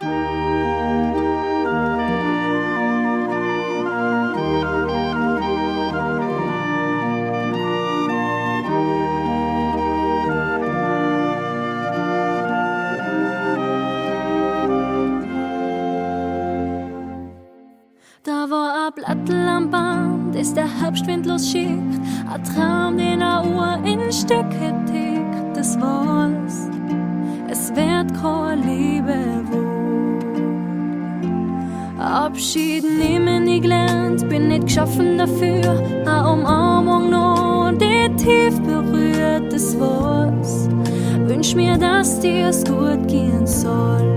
Da war ein Blattel am Band, ist der Herbstwind losschickt, ein Traum, den a Uhr in Stücke tickt, das war's, es wird keine Liebe wohl. Abschied nehmen nie gelernt, bin nicht geschaffen dafür, a Umarmung noch, die tief berührt, das war's, wünsch mir, dass dir's gut gehen soll.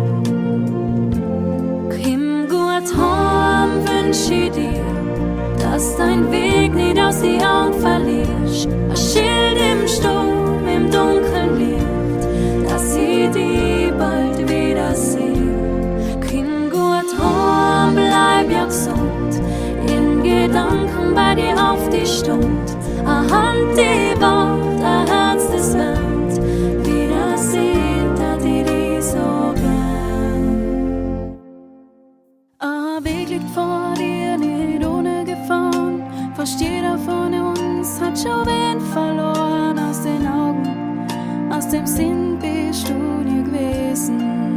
Komm gut heim, wünsch ich dir, dass dein Weg nicht aus die Augen verlierst. Ein Schild im Sturm, im Dunkeln Licht, dass ich dich bald wiedersehe. Komm gut heim, bleib ja gesund, in Gedanken bei dir auf die Stund. Eine Hand, die wart, ein Herz, das wärmt, wiedersehen, dass ich dich so gern. Ein Weg liegt vor dir, nicht ohne Gefahren. Fast jeder von uns hat schon wen verloren aus den Augen. Aus dem Sinn bist du nie gewesen.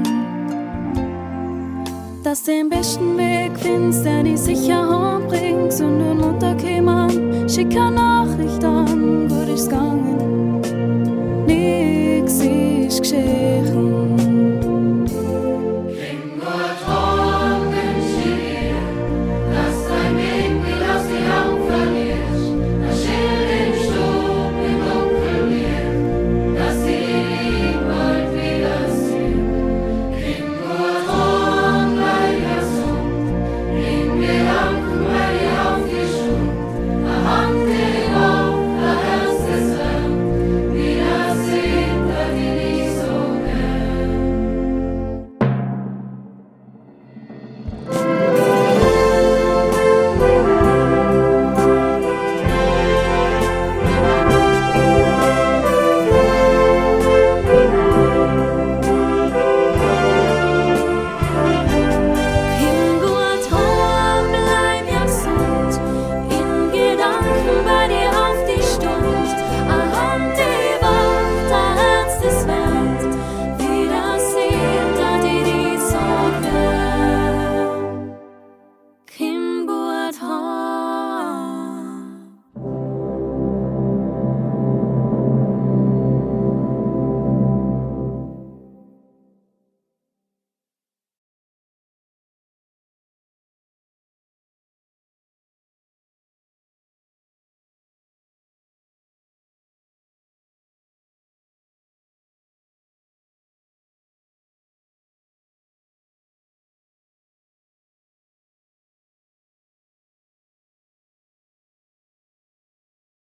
Dass du den besten Weg findest, der dich sicher heimbringt. Und du runterkommst, schick eine Nachricht an, wo dich's gegangen.